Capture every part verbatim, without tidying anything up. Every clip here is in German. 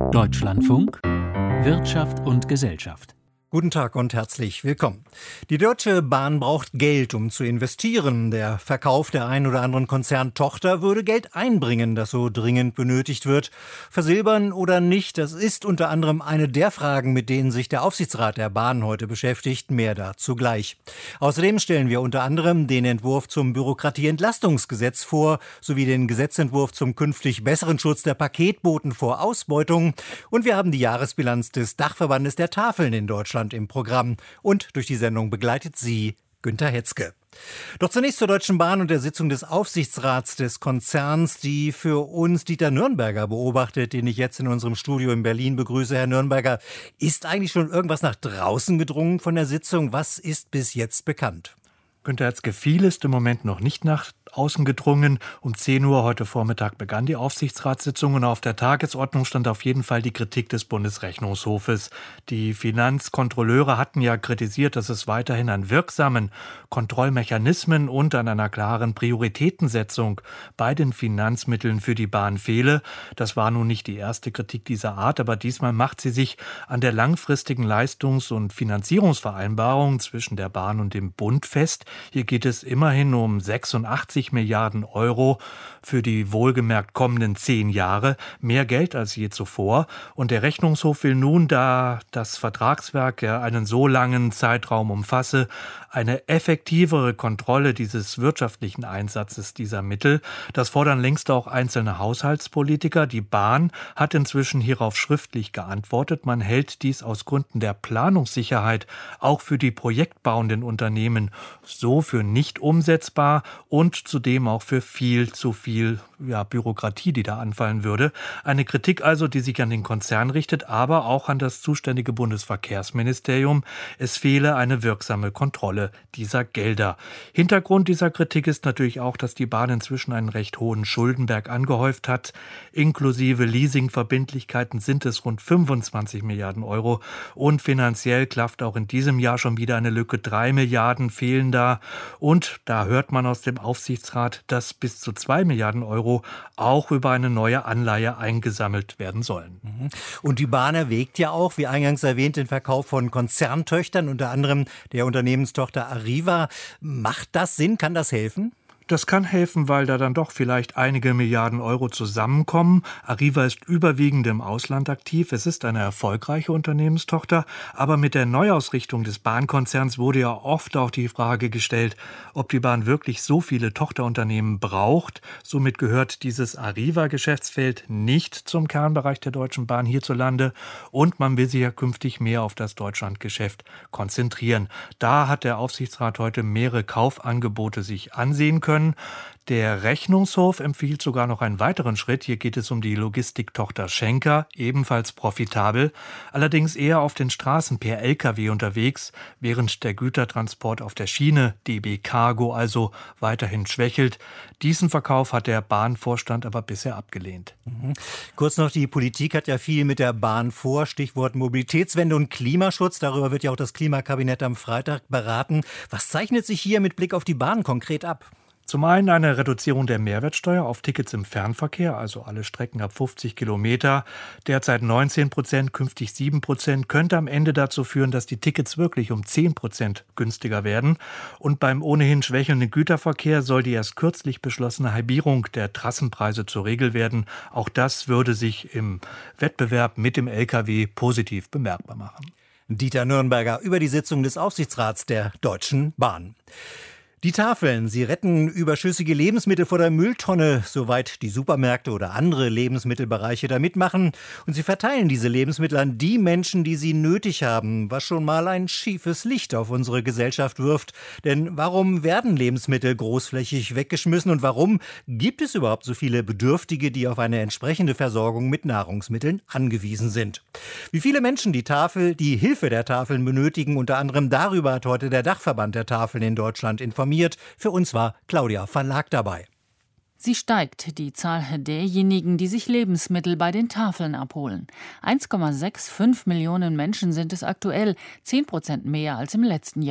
Deutschlandfunk Wirtschaft und Gesellschaft. Guten Tag und herzlich willkommen. Die Deutsche Bahn braucht Geld, um zu investieren. Der Verkauf der ein oder anderen Konzerntochter würde Geld einbringen, das so dringend benötigt wird. Versilbern oder nicht, das ist unter anderem eine der Fragen, mit denen sich der Aufsichtsrat der Bahn heute beschäftigt. Mehr dazu gleich. Außerdem stellen wir unter anderem den Entwurf zum Bürokratieentlastungsgesetz vor, sowie den Gesetzentwurf zum künftig besseren Schutz der Paketboten vor Ausbeutung. Und wir haben die Jahresbilanz des Dachverbandes der Tafeln in Deutschland im Programm. Und durch die Sendung begleitet sie Günter Hetzke. Doch zunächst zur Deutschen Bahn und der Sitzung des Aufsichtsrats des Konzerns, die für uns Dieter Nürnberger beobachtet, den ich jetzt in unserem Studio in Berlin begrüße. Herr Nürnberger, ist eigentlich schon irgendwas nach draußen gedrungen von der Sitzung? Was ist bis jetzt bekannt? Günter Hetzke, viel ist im Moment noch nicht nach außen gedrungen. Um zehn Uhr heute Vormittag begann die Aufsichtsratssitzung und auf der Tagesordnung stand auf jeden Fall die Kritik des Bundesrechnungshofes. Die Finanzkontrolleure hatten ja kritisiert, dass es weiterhin an wirksamen Kontrollmechanismen und an einer klaren Prioritätensetzung bei den Finanzmitteln für die Bahn fehle. Das war nun nicht die erste Kritik dieser Art, aber diesmal macht sie sich an der langfristigen Leistungs- und Finanzierungsvereinbarung zwischen der Bahn und dem Bund fest. Hier geht es immerhin um sechsundachtzig Milliarden Euro für die wohlgemerkt kommenden zehn Jahre. Mehr Geld als je zuvor. Und der Rechnungshof will nun, da das Vertragswerk ja einen so langen Zeitraum umfasse, eine effektivere Kontrolle dieses wirtschaftlichen Einsatzes dieser Mittel. Das fordern längst auch einzelne Haushaltspolitiker. Die Bahn hat inzwischen hierauf schriftlich geantwortet. Man hält dies aus Gründen der Planungssicherheit auch für die projektbauenden Unternehmen so für nicht umsetzbar und zudem auch für viel zu viel ja, Bürokratie, die da anfallen würde. Eine Kritik also, die sich an den Konzern richtet, aber auch an das zuständige Bundesverkehrsministerium. Es fehle eine wirksame Kontrolle dieser Gelder. Hintergrund dieser Kritik ist natürlich auch, dass die Bahn inzwischen einen recht hohen Schuldenberg angehäuft hat. Inklusive Leasingverbindlichkeiten sind es rund fünfundzwanzig Milliarden Euro und finanziell klafft auch in diesem Jahr schon wieder eine Lücke. Drei Milliarden fehlen da und da hört man aus dem Aufsichtsrat, dass bis zu zwei Milliarden Euro auch über eine neue Anleihe eingesammelt werden sollen. Und die Bahn erwägt ja auch, wie eingangs erwähnt, den Verkauf von Konzerntöchtern, unter anderem der Unternehmenstochter Arriva. Macht das Sinn? Kann das helfen? Das kann helfen, weil da dann doch vielleicht einige Milliarden Euro zusammenkommen. Arriva ist überwiegend im Ausland aktiv. Es ist eine erfolgreiche Unternehmenstochter. Aber mit der Neuausrichtung des Bahnkonzerns wurde ja oft auch die Frage gestellt, ob die Bahn wirklich so viele Tochterunternehmen braucht. Somit gehört dieses Arriva-Geschäftsfeld nicht zum Kernbereich der Deutschen Bahn hierzulande. Und man will sich ja künftig mehr auf das Deutschlandgeschäft konzentrieren. Da hat der Aufsichtsrat heute mehrere Kaufangebote sich ansehen können. Der Rechnungshof empfiehlt sogar noch einen weiteren Schritt. Hier geht es um die Logistiktochter Schenker, ebenfalls profitabel, allerdings eher auf den Straßen per L K W unterwegs, während der Gütertransport auf der Schiene, D B Cargo, also weiterhin schwächelt. Diesen Verkauf hat der Bahnvorstand aber bisher abgelehnt. Mhm. Kurz noch, die Politik hat ja viel mit der Bahn vor, Stichwort Mobilitätswende und Klimaschutz. Darüber wird ja auch das Klimakabinett am Freitag beraten. Was zeichnet sich hier mit Blick auf die Bahn konkret ab? Zum einen eine Reduzierung der Mehrwertsteuer auf Tickets im Fernverkehr, also alle Strecken ab fünfzig Kilometer. Derzeit neunzehn Prozent, künftig sieben Prozent, könnte am Ende dazu führen, dass die Tickets wirklich um zehn Prozent günstiger werden. Und beim ohnehin schwächelnden Güterverkehr soll die erst kürzlich beschlossene Halbierung der Trassenpreise zur Regel werden. Auch das würde sich im Wettbewerb mit dem L K W positiv bemerkbar machen. Dieter Nürnberger über die Sitzung des Aufsichtsrats der Deutschen Bahn. Die Tafeln, sie retten überschüssige Lebensmittel vor der Mülltonne, soweit die Supermärkte oder andere Lebensmittelbereiche da mitmachen. Und sie verteilen diese Lebensmittel an die Menschen, die sie nötig haben, was schon mal ein schiefes Licht auf unsere Gesellschaft wirft. Denn warum werden Lebensmittel großflächig weggeschmissen und warum gibt es überhaupt so viele Bedürftige, die auf eine entsprechende Versorgung mit Nahrungsmitteln angewiesen sind? Wie viele Menschen die Tafel, die Hilfe der Tafeln benötigen, unter anderem darüber hat heute der Dachverband der Tafeln in Deutschland informiert. Für uns war Claudia Verlag dabei. Sie steigt, die Zahl derjenigen, die sich Lebensmittel bei den Tafeln abholen. eins Komma fünfundsechzig Millionen Menschen sind es aktuell, zehn Prozent mehr als im letzten Jahr.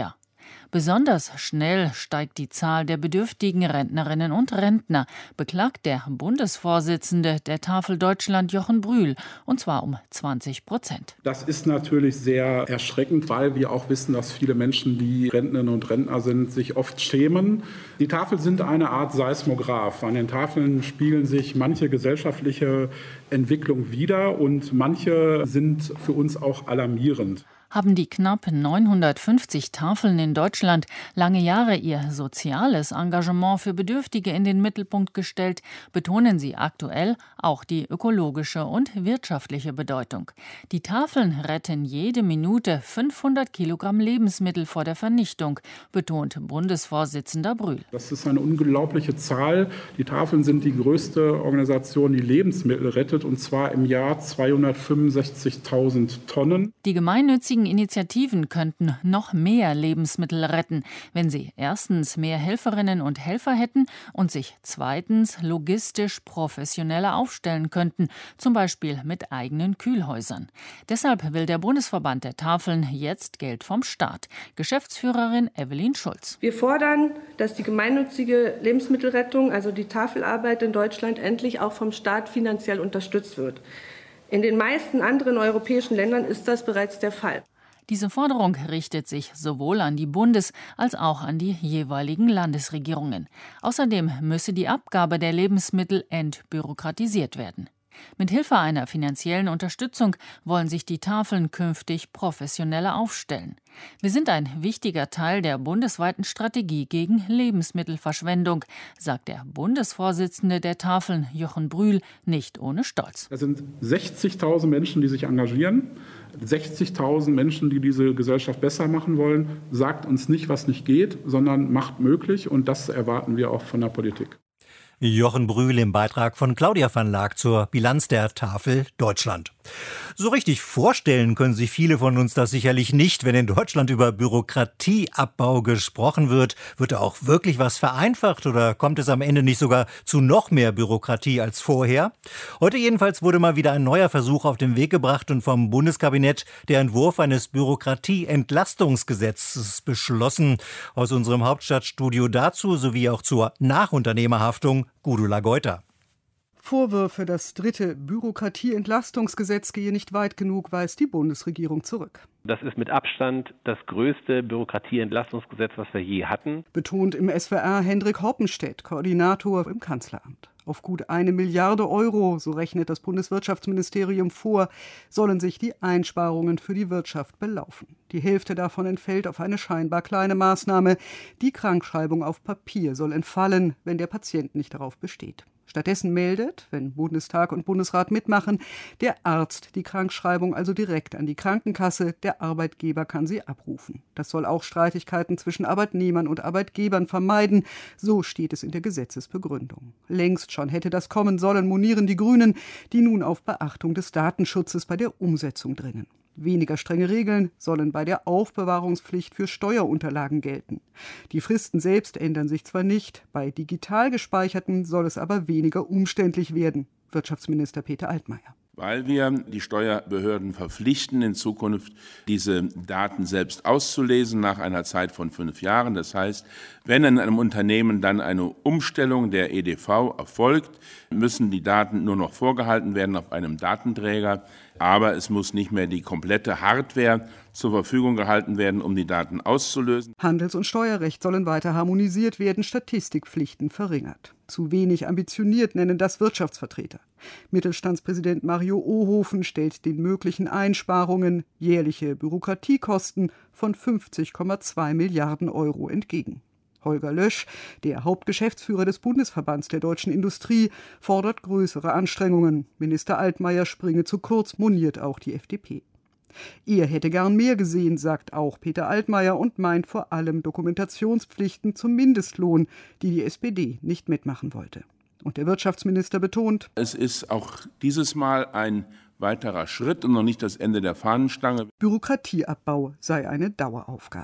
Besonders schnell steigt die Zahl der bedürftigen Rentnerinnen und Rentner, beklagt der Bundesvorsitzende der Tafel Deutschland Jochen Brühl, und zwar um zwanzig Prozent. Das ist natürlich sehr erschreckend, weil wir auch wissen, dass viele Menschen, die Rentnerinnen und Rentner sind, sich oft schämen. Die Tafeln sind eine Art Seismograph. An den Tafeln spiegeln sich manche gesellschaftliche Entwicklung wider und manche sind für uns auch alarmierend. Haben die knapp neunhundertfünfzig Tafeln in Deutschland lange Jahre ihr soziales Engagement für Bedürftige in den Mittelpunkt gestellt, betonen sie aktuell auch die ökologische und wirtschaftliche Bedeutung. Die Tafeln retten jede Minute fünfhundert Kilogramm Lebensmittel vor der Vernichtung, betont Bundesvorsitzender Brühl. Das ist eine unglaubliche Zahl. Die Tafeln sind die größte Organisation, die Lebensmittel rettet, und zwar im Jahr zweihundertfünfundsechzigtausend Tonnen. Die gemeinnützigen Initiativen könnten noch mehr Lebensmittel retten, wenn sie erstens mehr Helferinnen und Helfer hätten und sich zweitens logistisch professioneller aufstellen könnten, zum Beispiel mit eigenen Kühlhäusern. Deshalb will der Bundesverband der Tafeln jetzt Geld vom Staat. Geschäftsführerin Evelyn Schulz. Wir fordern, dass die gemeinnützige Lebensmittelrettung, also die Tafelarbeit in Deutschland, endlich auch vom Staat finanziell unterstützt wird. In den meisten anderen europäischen Ländern ist das bereits der Fall. Diese Forderung richtet sich sowohl an die Bundes- als auch an die jeweiligen Landesregierungen. Außerdem müsse die Abgabe der Lebensmittel entbürokratisiert werden. Mit Hilfe einer finanziellen Unterstützung wollen sich die Tafeln künftig professioneller aufstellen. Wir sind ein wichtiger Teil der bundesweiten Strategie gegen Lebensmittelverschwendung, sagt der Bundesvorsitzende der Tafeln Jochen Brühl nicht ohne Stolz. Das sind sechzigtausend Menschen, die sich engagieren. sechzigtausend Menschen, die diese Gesellschaft besser machen wollen. Sagt uns nicht, was nicht geht, sondern macht möglich. Und das erwarten wir auch von der Politik. Jochen Brühl im Beitrag von Claudia van Laak zur Bilanz der Tafel Deutschland. So richtig vorstellen können sich viele von uns das sicherlich nicht. Wenn in Deutschland über Bürokratieabbau gesprochen wird, wird da auch wirklich was vereinfacht oder kommt es am Ende nicht sogar zu noch mehr Bürokratie als vorher? Heute jedenfalls wurde mal wieder ein neuer Versuch auf den Weg gebracht und vom Bundeskabinett der Entwurf eines Bürokratieentlastungsgesetzes beschlossen. Aus unserem Hauptstadtstudio dazu sowie auch zur Nachunternehmerhaftung Gudula Geuter. Vorwürfe, das dritte Bürokratieentlastungsgesetz gehe nicht weit genug, weist die Bundesregierung zurück. Das ist mit Abstand das größte Bürokratieentlastungsgesetz, was wir je hatten. Betont im S W R Hendrik Hoppenstedt, Koordinator im Kanzleramt. Auf gut eine Milliarde Euro, so rechnet das Bundeswirtschaftsministerium vor, sollen sich die Einsparungen für die Wirtschaft belaufen. Die Hälfte davon entfällt auf eine scheinbar kleine Maßnahme. Die Krankschreibung auf Papier soll entfallen, wenn der Patient nicht darauf besteht. Stattdessen meldet, wenn Bundestag und Bundesrat mitmachen, der Arzt die Krankschreibung also direkt an die Krankenkasse. Der Arbeitgeber kann sie abrufen. Das soll auch Streitigkeiten zwischen Arbeitnehmern und Arbeitgebern vermeiden. So steht es in der Gesetzesbegründung. Längst schon hätte das kommen sollen, monieren die Grünen, die nun auf Beachtung des Datenschutzes bei der Umsetzung dringen. Weniger strenge Regeln sollen bei der Aufbewahrungspflicht für Steuerunterlagen gelten. Die Fristen selbst ändern sich zwar nicht, bei digital gespeicherten soll es aber weniger umständlich werden. Wirtschaftsminister Peter Altmaier. Weil wir die Steuerbehörden verpflichten, in Zukunft diese Daten selbst auszulesen nach einer Zeit von fünf Jahren. Das heißt, wenn in einem Unternehmen dann eine Umstellung der E D V erfolgt, müssen die Daten nur noch vorgehalten werden auf einem Datenträger. Aber es muss nicht mehr die komplette Hardware zur Verfügung gehalten werden, um die Daten auszulösen. Handels- und Steuerrecht sollen weiter harmonisiert werden, Statistikpflichten verringert. Zu wenig ambitioniert nennen das Wirtschaftsvertreter. Mittelstandspräsident Mario Ohofen stellt den möglichen Einsparungen jährliche Bürokratiekosten von fünfzig Komma zwei Milliarden Euro entgegen. Holger Lösch, der Hauptgeschäftsführer des Bundesverbands der deutschen Industrie, fordert größere Anstrengungen. Minister Altmaier springe zu kurz, moniert auch die F D P. Er hätte gern mehr gesehen, sagt auch Peter Altmaier und meint vor allem Dokumentationspflichten zum Mindestlohn, die die S P D nicht mitmachen wollte. Und der Wirtschaftsminister betont: Es ist auch dieses Mal ein weiterer Schritt und noch nicht das Ende der Fahnenstange. Bürokratieabbau sei eine Daueraufgabe.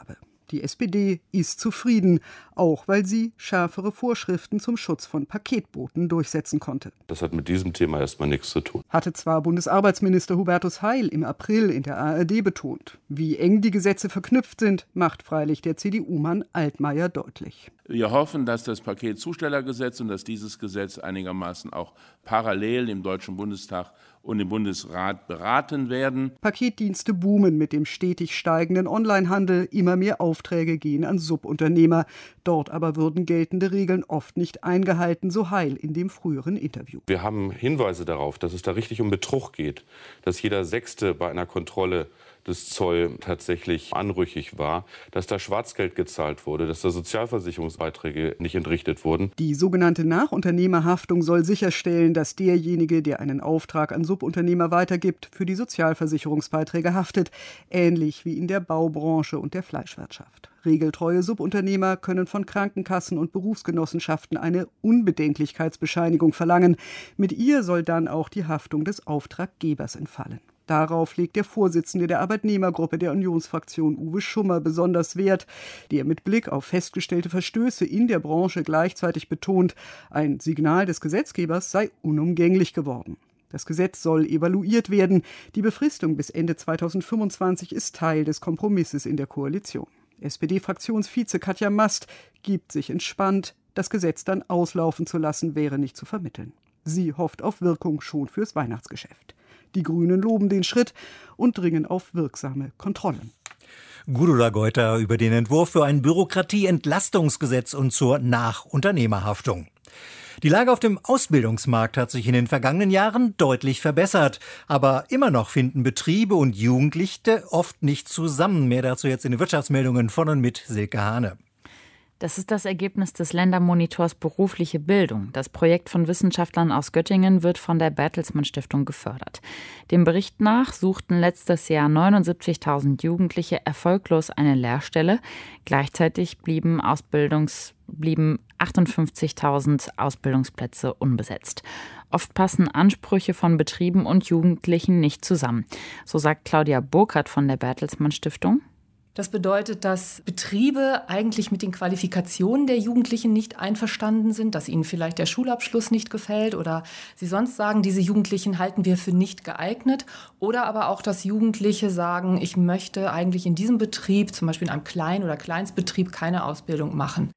Die S P D ist zufrieden, auch weil sie schärfere Vorschriften zum Schutz von Paketboten durchsetzen konnte. Das hat mit diesem Thema erstmal nichts zu tun. Hatte zwar Bundesarbeitsminister Hubertus Heil im April in der A R D betont. Wie eng die Gesetze verknüpft sind, macht freilich der C D U-Mann Altmaier deutlich. Wir hoffen, dass das Paketzustellergesetz und dass dieses Gesetz einigermaßen auch parallel im Deutschen Bundestag und im Bundesrat beraten werden. Paketdienste boomen mit dem stetig steigenden Onlinehandel. Immer mehr Aufträge gehen an Subunternehmer. Dort aber würden geltende Regeln oft nicht eingehalten, so Heil in dem früheren Interview. Wir haben Hinweise darauf, dass es da richtig um Betrug geht, dass jeder Sechste bei einer Kontrolle des Zoll tatsächlich anrüchig war, dass da Schwarzgeld gezahlt wurde, dass da Sozialversicherungsbeiträge nicht entrichtet wurden. Die sogenannte Nachunternehmerhaftung soll sicherstellen, dass derjenige, der einen Auftrag an Subunternehmer weitergibt, für die Sozialversicherungsbeiträge haftet, ähnlich wie in der Baubranche und der Fleischwirtschaft. Regeltreue Subunternehmer können von Krankenkassen und Berufsgenossenschaften eine Unbedenklichkeitsbescheinigung verlangen. Mit ihr soll dann auch die Haftung des Auftraggebers entfallen. Darauf legt der Vorsitzende der Arbeitnehmergruppe der Unionsfraktion Uwe Schummer besonders Wert, der mit Blick auf festgestellte Verstöße in der Branche gleichzeitig betont, ein Signal des Gesetzgebers sei unumgänglich geworden. Das Gesetz soll evaluiert werden. Die Befristung bis Ende zweitausendfünfundzwanzig ist Teil des Kompromisses in der Koalition. S P D-Fraktionsvize Katja Mast gibt sich entspannt. Das Gesetz dann auslaufen zu lassen, wäre nicht zu vermitteln. Sie hofft auf Wirkung schon fürs Weihnachtsgeschäft. Die Grünen loben den Schritt und dringen auf wirksame Kontrollen. Gudula Geuter über den Entwurf für ein Bürokratieentlastungsgesetz und zur Nachunternehmerhaftung. Die Lage auf dem Ausbildungsmarkt hat sich in den vergangenen Jahren deutlich verbessert. Aber immer noch finden Betriebe und Jugendliche oft nicht zusammen. Mehr dazu jetzt in den Wirtschaftsmeldungen von und mit Silke Hane. Das ist das Ergebnis des Ländermonitors Berufliche Bildung. Das Projekt von Wissenschaftlern aus Göttingen wird von der Bertelsmann Stiftung gefördert. Dem Bericht nach suchten letztes Jahr neunundsiebzigtausend Jugendliche erfolglos eine Lehrstelle. Gleichzeitig blieben, Ausbildungs, blieben achtundfünfzigtausend Ausbildungsplätze unbesetzt. Oft passen Ansprüche von Betrieben und Jugendlichen nicht zusammen. So sagt Claudia Burkhardt von der Bertelsmann Stiftung. Das bedeutet, dass Betriebe eigentlich mit den Qualifikationen der Jugendlichen nicht einverstanden sind, dass ihnen vielleicht der Schulabschluss nicht gefällt oder sie sonst sagen, diese Jugendlichen halten wir für nicht geeignet. Oder aber auch, dass Jugendliche sagen, ich möchte eigentlich in diesem Betrieb, zum Beispiel in einem Klein- oder Kleinstbetrieb, keine Ausbildung machen.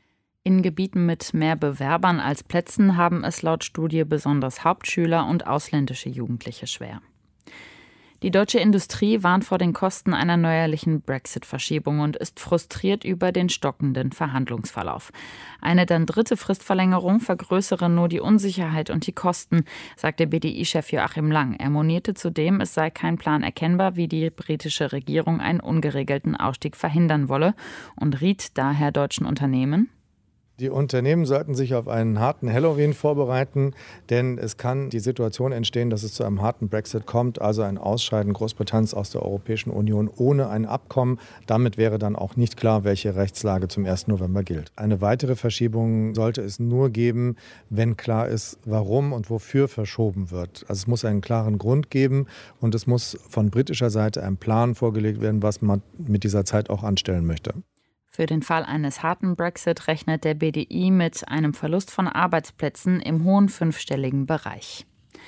In Gebieten mit mehr Bewerbern als Plätzen haben es laut Studie besonders Hauptschüler und ausländische Jugendliche schwer. Die deutsche Industrie warnt vor den Kosten einer neuerlichen Brexit-Verschiebung und ist frustriert über den stockenden Verhandlungsverlauf. Eine dann dritte Fristverlängerung vergrößere nur die Unsicherheit und die Kosten, sagte B D I-Chef Joachim Lang. Er monierte zudem, es sei kein Plan erkennbar, wie die britische Regierung einen ungeregelten Ausstieg verhindern wolle und riet daher deutschen Unternehmen: Die Unternehmen sollten sich auf einen harten Halloween vorbereiten, denn es kann die Situation entstehen, dass es zu einem harten Brexit kommt, also ein Ausscheiden Großbritanniens aus der Europäischen Union ohne ein Abkommen. Damit wäre dann auch nicht klar, welche Rechtslage zum ersten November gilt. Eine weitere Verschiebung sollte es nur geben, wenn klar ist, warum und wofür verschoben wird. Also es muss einen klaren Grund geben und es muss von britischer Seite ein Plan vorgelegt werden, was man mit dieser Zeit auch anstellen möchte. Für den Fall eines harten Brexit rechnet der B D I mit einem Verlust von Arbeitsplätzen im hohen fünfstelligen Bereich.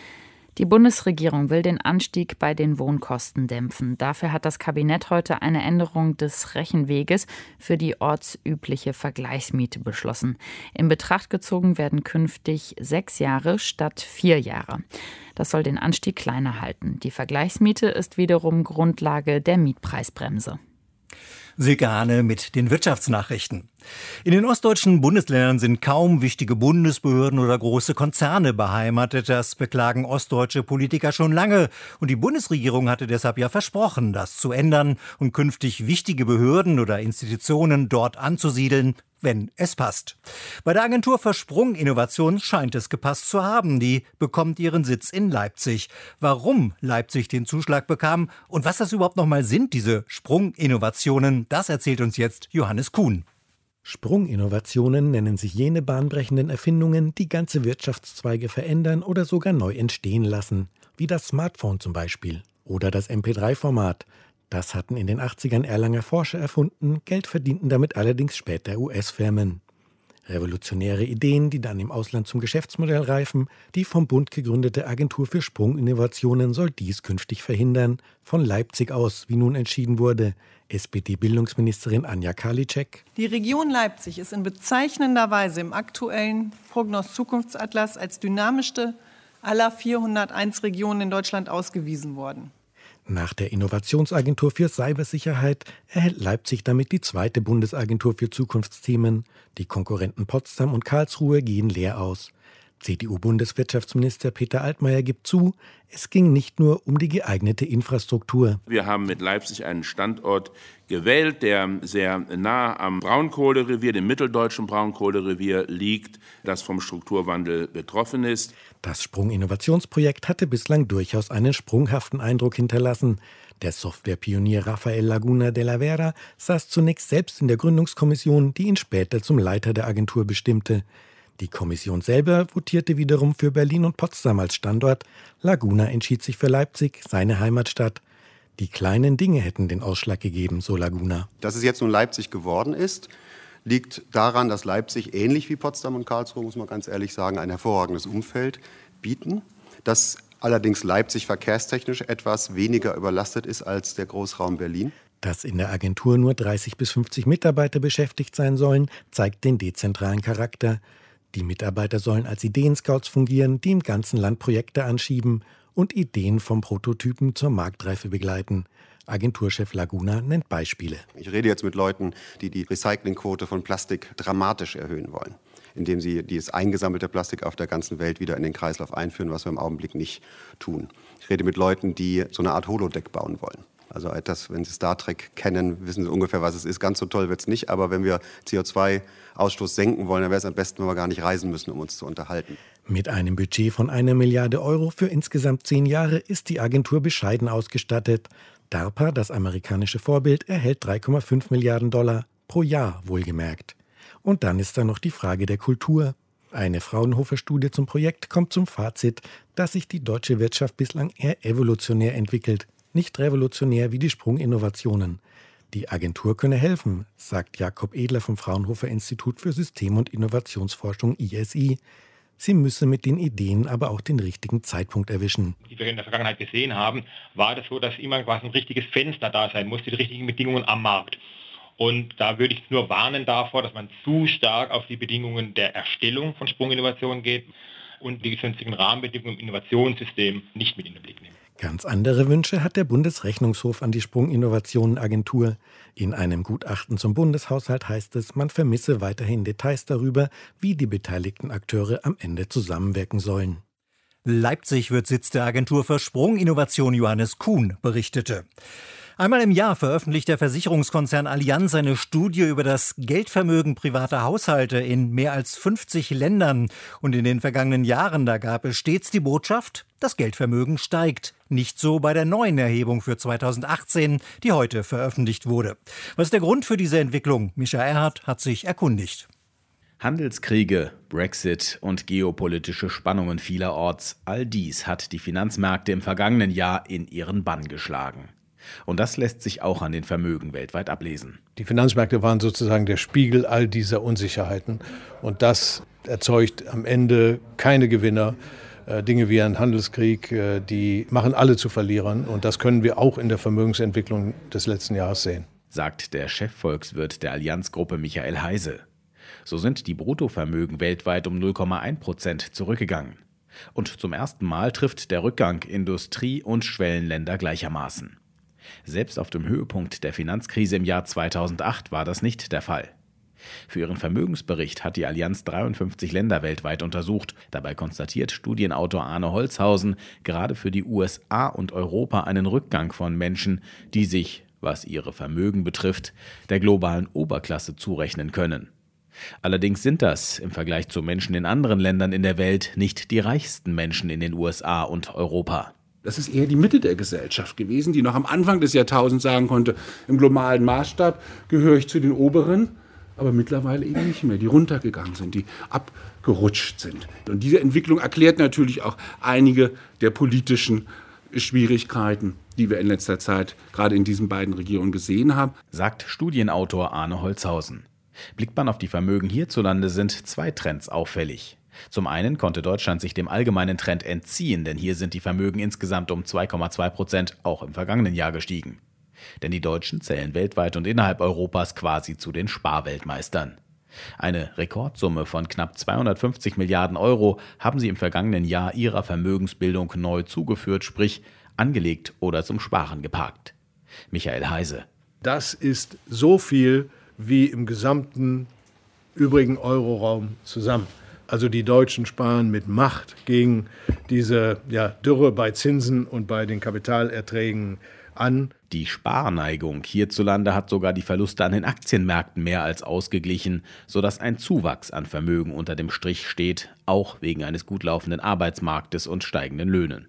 Die Bundesregierung will den Anstieg bei den Wohnkosten dämpfen. Dafür hat das Kabinett heute eine Änderung des Rechenweges für die ortsübliche Vergleichsmiete beschlossen. In Betracht gezogen werden künftig sechs Jahre statt vier Jahre. Das soll den Anstieg kleiner halten. Die Vergleichsmiete ist wiederum Grundlage der Mietpreisbremse. Silke Hane mit den Wirtschaftsnachrichten. In den ostdeutschen Bundesländern sind kaum wichtige Bundesbehörden oder große Konzerne beheimatet. Das beklagen ostdeutsche Politiker schon lange. Und die Bundesregierung hatte deshalb ja versprochen, das zu ändern und künftig wichtige Behörden oder Institutionen dort anzusiedeln, wenn es passt. Bei der Agentur für Sprunginnovation scheint es gepasst zu haben. Die bekommt ihren Sitz in Leipzig. Warum Leipzig den Zuschlag bekam und was das überhaupt noch mal sind, diese Sprunginnovationen, das erzählt uns jetzt Johannes Kuhn. Sprunginnovationen nennen sich jene bahnbrechenden Erfindungen, die ganze Wirtschaftszweige verändern oder sogar neu entstehen lassen. Wie das Smartphone zum Beispiel oder das M P drei Format. Das hatten in den achtzigern Erlanger Forscher erfunden, Geld verdienten damit allerdings später U S-Firmen. Revolutionäre Ideen, die dann im Ausland zum Geschäftsmodell reifen. Die vom Bund gegründete Agentur für Sprunginnovationen soll dies künftig verhindern. Von Leipzig aus, wie nun entschieden wurde. S P D-Bildungsministerin Anja Karliczek. Die Region Leipzig ist in bezeichnender Weise im aktuellen Prognos-Zukunftsatlas als dynamischste aller vierhunderteins Regionen in Deutschland ausgewiesen worden. Nach der Innovationsagentur für Cybersicherheit erhält Leipzig damit die zweite Bundesagentur für Zukunftsthemen. Die Konkurrenten Potsdam und Karlsruhe gehen leer aus. C D U-Bundeswirtschaftsminister Peter Altmaier gibt zu, es ging nicht nur um die geeignete Infrastruktur. Wir haben mit Leipzig einen Standort gewählt, der sehr nah am Braunkohlerevier, dem mitteldeutschen Braunkohlerevier liegt, das vom Strukturwandel betroffen ist. Das Sprung-Innovationsprojekt hatte bislang durchaus einen sprunghaften Eindruck hinterlassen. Der Softwarepionier Rafael Laguna de la Vera saß zunächst selbst in der Gründungskommission, die ihn später zum Leiter der Agentur bestimmte. Die Kommission selber votierte wiederum für Berlin und Potsdam als Standort. Laguna entschied sich für Leipzig, seine Heimatstadt. Die kleinen Dinge hätten den Ausschlag gegeben, so Laguna. Dass es jetzt nun Leipzig geworden ist, liegt daran, dass Leipzig ähnlich wie Potsdam und Karlsruhe, muss man ganz ehrlich sagen, ein hervorragendes Umfeld bieten. Dass allerdings Leipzig verkehrstechnisch etwas weniger überlastet ist als der Großraum Berlin. Dass in der Agentur nur dreißig bis fünfzig Mitarbeiter beschäftigt sein sollen, zeigt den dezentralen Charakter. Die Mitarbeiter sollen als Ideenscouts fungieren, die im ganzen Land Projekte anschieben und Ideen vom Prototypen zur Marktreife begleiten. Agenturchef Laguna nennt Beispiele. Ich rede jetzt mit Leuten, die die Recyclingquote von Plastik dramatisch erhöhen wollen, indem sie dieses eingesammelte Plastik auf der ganzen Welt wieder in den Kreislauf einführen, was wir im Augenblick nicht tun. Ich rede mit Leuten, die so eine Art Holodeck bauen wollen. Also etwas, wenn Sie Star Trek kennen, wissen Sie ungefähr, was es ist. Ganz so toll wird es nicht, aber wenn wir C O zwei Ausstoß senken wollen, dann wäre es am besten, wenn wir gar nicht reisen müssen, um uns zu unterhalten. Mit einem Budget von einer Milliarde Euro für insgesamt zehn Jahre ist die Agentur bescheiden ausgestattet. DARPA, das amerikanische Vorbild, erhält drei Komma fünf Milliarden Dollar pro Jahr, wohlgemerkt. Und dann ist da noch die Frage der Kultur. Eine Fraunhofer-Studie zum Projekt kommt zum Fazit, dass sich die deutsche Wirtschaft bislang eher evolutionär entwickelt. Nicht revolutionär wie die Sprunginnovationen. Die Agentur könne helfen, sagt Jakob Edler vom Fraunhofer Institut für System- und Innovationsforschung I S I. Sie müsse mit den Ideen aber auch den richtigen Zeitpunkt erwischen. Wie wir in der Vergangenheit gesehen haben, war das so, dass immer quasi ein richtiges Fenster da sein musste, die richtigen Bedingungen am Markt. Und da würde ich nur warnen davor, dass man zu stark auf die Bedingungen der Erstellung von Sprunginnovationen geht und die sonstigen Rahmenbedingungen im Innovationssystem nicht mit in den Blick nimmt. Ganz andere Wünsche hat der Bundesrechnungshof an die Sprunginnovationenagentur. In einem Gutachten zum Bundeshaushalt heißt es, man vermisse weiterhin Details darüber, wie die beteiligten Akteure am Ende zusammenwirken sollen. Leipzig wird Sitz der Agentur für Sprunginnovation, Johannes Kuhn berichtete. Einmal im Jahr veröffentlicht der Versicherungskonzern Allianz eine Studie über das Geldvermögen privater Haushalte in mehr als fünfzig Ländern. Und in den vergangenen Jahren, da gab es stets die Botschaft, das Geldvermögen steigt. Nicht so bei der neuen Erhebung für zweitausendachtzehn, die heute veröffentlicht wurde. Was ist der Grund für diese Entwicklung? Mischa Erhardt hat sich erkundigt. Handelskriege, Brexit und geopolitische Spannungen vielerorts, all dies hat die Finanzmärkte im vergangenen Jahr in ihren Bann geschlagen. Und das lässt sich auch an den Vermögen weltweit ablesen. Die Finanzmärkte waren sozusagen der Spiegel all dieser Unsicherheiten. Und das erzeugt am Ende keine Gewinner. Dinge wie ein Handelskrieg, die machen alle zu Verlierern. Und das können wir auch in der Vermögensentwicklung des letzten Jahres sehen. Sagt der Chefvolkswirt der Allianzgruppe Michael Heise. So sind die Bruttovermögen weltweit um null Komma eins Prozent zurückgegangen. Und zum ersten Mal trifft der Rückgang Industrie- und Schwellenländer gleichermaßen. Selbst auf dem Höhepunkt der Finanzkrise im Jahr zweitausendacht war das nicht der Fall. Für ihren Vermögensbericht hat die Allianz dreiundfünfzig Länder weltweit untersucht. Dabei konstatiert Studienautor Arne Holzhausen gerade für die U S A und Europa einen Rückgang von Menschen, die sich, was ihre Vermögen betrifft, der globalen Oberklasse zurechnen können. Allerdings sind das im Vergleich zu Menschen in anderen Ländern in der Welt nicht die reichsten Menschen in den U S A und Europa. Das ist eher die Mitte der Gesellschaft gewesen, die noch am Anfang des Jahrtausends sagen konnte, im globalen Maßstab gehöre ich zu den Oberen, aber mittlerweile eben nicht mehr, die runtergegangen sind, die abgerutscht sind. Und diese Entwicklung erklärt natürlich auch einige der politischen Schwierigkeiten, die wir in letzter Zeit gerade in diesen beiden Regionen gesehen haben, sagt Studienautor Arne Holzhausen. Blickt man auf die Vermögen hierzulande, sind zwei Trends auffällig. Zum einen konnte Deutschland sich dem allgemeinen Trend entziehen, denn hier sind die Vermögen insgesamt um zwei Komma zwei Prozent auch im vergangenen Jahr gestiegen. Denn die Deutschen zählen weltweit und innerhalb Europas quasi zu den Sparweltmeistern. Eine Rekordsumme von knapp zweihundertfünfzig Milliarden Euro haben sie im vergangenen Jahr ihrer Vermögensbildung neu zugeführt, sprich angelegt oder zum Sparen geparkt. Michael Heise. Das ist so viel wie im gesamten übrigen Euroraum zusammen. Also die Deutschen sparen mit Macht gegen diese ja, Dürre bei Zinsen und bei den Kapitalerträgen an. Die Sparneigung hierzulande hat sogar die Verluste an den Aktienmärkten mehr als ausgeglichen, sodass ein Zuwachs an Vermögen unter dem Strich steht, auch wegen eines gut laufenden Arbeitsmarktes und steigenden Löhnen.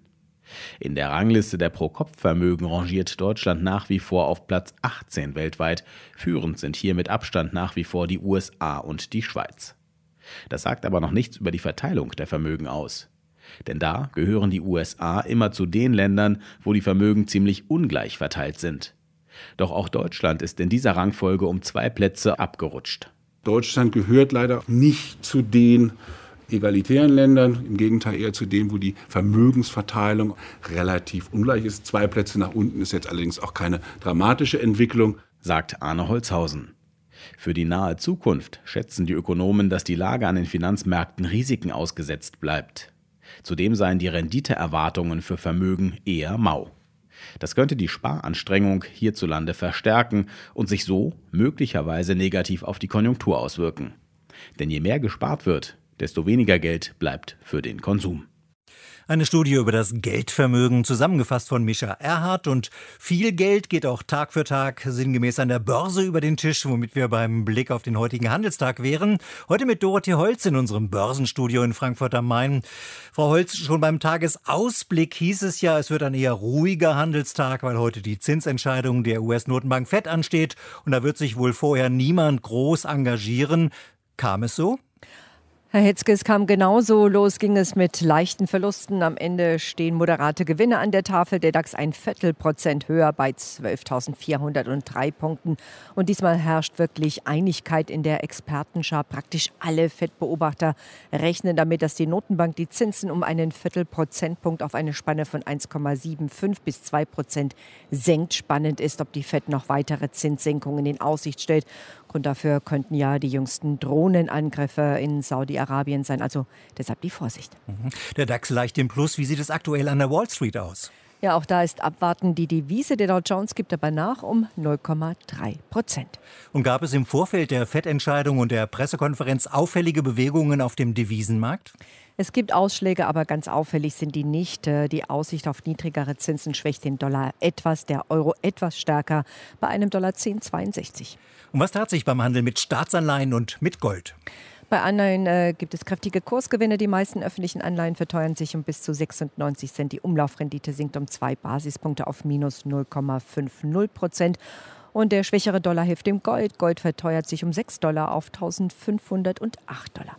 In der Rangliste der Pro-Kopf-Vermögen rangiert Deutschland nach wie vor auf Platz achtzehn weltweit. Führend sind hier mit Abstand nach wie vor die U S A und die Schweiz. Das sagt aber noch nichts über die Verteilung der Vermögen aus. Denn da gehören die U S A immer zu den Ländern, wo die Vermögen ziemlich ungleich verteilt sind. Doch auch Deutschland ist in dieser Rangfolge um zwei Plätze abgerutscht. Deutschland gehört leider nicht zu den egalitären Ländern, im Gegenteil eher zu denen, wo die Vermögensverteilung relativ ungleich ist. Zwei Plätze nach unten ist jetzt allerdings auch keine dramatische Entwicklung, sagt Arne Holzhausen. Für die nahe Zukunft schätzen die Ökonomen, dass die Lage an den Finanzmärkten Risiken ausgesetzt bleibt. Zudem seien die Renditeerwartungen für Vermögen eher mau. Das könnte die Sparanstrengung hierzulande verstärken und sich so möglicherweise negativ auf die Konjunktur auswirken. Denn je mehr gespart wird, desto weniger Geld bleibt für den Konsum. Eine Studie über das Geldvermögen, zusammengefasst von Mischa Erhardt. Und viel Geld geht auch Tag für Tag sinngemäß an der Börse über den Tisch, womit wir beim Blick auf den heutigen Handelstag wären. Heute mit Dorothee Holz in unserem Börsenstudio in Frankfurt am Main. Frau Holz, schon beim Tagesausblick hieß es ja, es wird ein eher ruhiger Handelstag, weil heute die Zinsentscheidung der U S-Notenbank Fed ansteht. Und da wird sich wohl vorher niemand groß engagieren. Kam es so? Herr Hetzke, es kam genauso. Los ging es mit leichten Verlusten. Am Ende stehen moderate Gewinne an der Tafel. Der DAX ein Viertelprozent höher bei zwölftausendvierhundertdrei Punkten. Und diesmal herrscht wirklich Einigkeit in der Expertenschar. Praktisch alle Fed-Beobachter rechnen damit, dass die Notenbank die Zinsen um einen Viertelprozentpunkt auf eine Spanne von eins Komma fünfundsiebzig bis zwei Prozent senkt. Spannend ist, ob die Fed noch weitere Zinssenkungen in Aussicht stellt. Grund dafür könnten ja die jüngsten Drohnenangriffe in Saudi-Arabien sein. Also deshalb die Vorsicht. Der DAX leicht im Plus. Wie sieht es aktuell an der Wall Street aus? Ja, auch da ist abwarten. Die Devise der Dow Jones gibt aber nach um null Komma drei Prozent. Und gab es im Vorfeld der Fed-Entscheidung und der Pressekonferenz auffällige Bewegungen auf dem Devisenmarkt? Es gibt Ausschläge, aber ganz auffällig sind die nicht. Die Aussicht auf niedrigere Zinsen schwächt den Dollar etwas, der Euro etwas stärker bei einem Dollar zehn Komma zweiundsechzig. Und was tat sich beim Handel mit Staatsanleihen und mit Gold? Bei Anleihen äh, gibt es kräftige Kursgewinne. Die meisten öffentlichen Anleihen verteuern sich um bis zu sechsundneunzig Cent. Die Umlaufrendite sinkt um zwei Basispunkte auf minus null Komma fünfzig Prozent. Und der schwächere Dollar hilft dem Gold. Gold verteuert sich um sechs Dollar auf eintausendfünfhundertacht Dollar.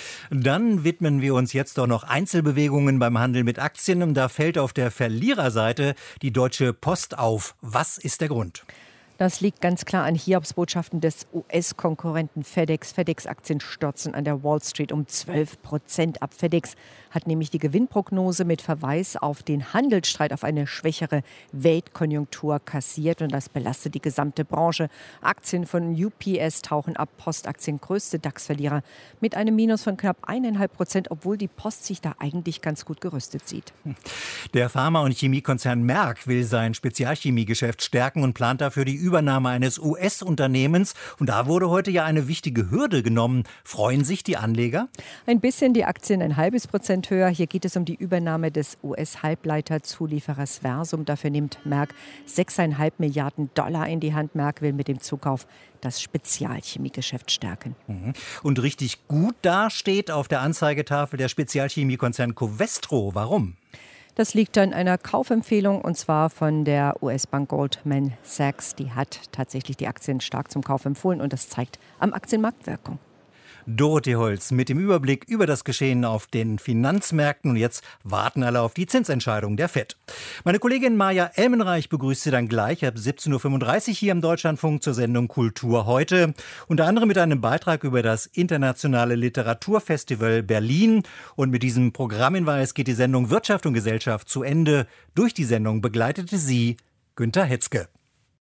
Dann widmen wir uns jetzt doch noch Einzelbewegungen beim Handel mit Aktien. Da fällt auf der Verliererseite die Deutsche Post auf. Was ist der Grund? Das liegt ganz klar an Hiobsbotschaften des U S-Konkurrenten FedEx. FedEx-Aktien stürzen an der Wall Street um zwölf Prozent ab. FedEx hat nämlich die Gewinnprognose mit Verweis auf den Handelsstreit auf eine schwächere Weltkonjunktur kassiert. Und das belastet die gesamte Branche. Aktien von U P S tauchen ab. Postaktien größte DAX-Verlierer mit einem Minus von knapp eineinhalb Prozent, obwohl die Post sich da eigentlich ganz gut gerüstet sieht. Der Pharma- und Chemiekonzern Merck will sein Spezialchemiegeschäft stärken und plant dafür die Übernahme eines U S-Unternehmens. Und da wurde heute ja eine wichtige Hürde genommen. Freuen sich die Anleger? Ein bisschen, die Aktien ein halbes Prozent höher. Hier geht es um die Übernahme des U S-Halbleiterzulieferers Versum. Dafür nimmt Merck sechs Komma fünf Milliarden Dollar in die Hand. Merck will mit dem Zukauf das Spezialchemiegeschäft stärken. Und richtig gut dasteht auf der Anzeigetafel der Spezialchemiekonzern Covestro. Warum? Das liegt an einer Kaufempfehlung, und zwar von der U S-Bank Goldman Sachs. Die hat tatsächlich die Aktien stark zum Kauf empfohlen und das zeigt am Aktienmarkt Wirkung. Dorothee Holz mit dem Überblick über das Geschehen auf den Finanzmärkten. Und jetzt warten alle auf die Zinsentscheidung der F E D. Meine Kollegin Maja Elmenreich begrüßt Sie dann gleich ab siebzehn Uhr fünfunddreißig hier im Deutschlandfunk zur Sendung Kultur heute. Unter anderem mit einem Beitrag über das Internationale Literaturfestival Berlin. Und mit diesem Programmhinweis geht die Sendung Wirtschaft und Gesellschaft zu Ende. Durch die Sendung begleitete sie Günter Hetzke.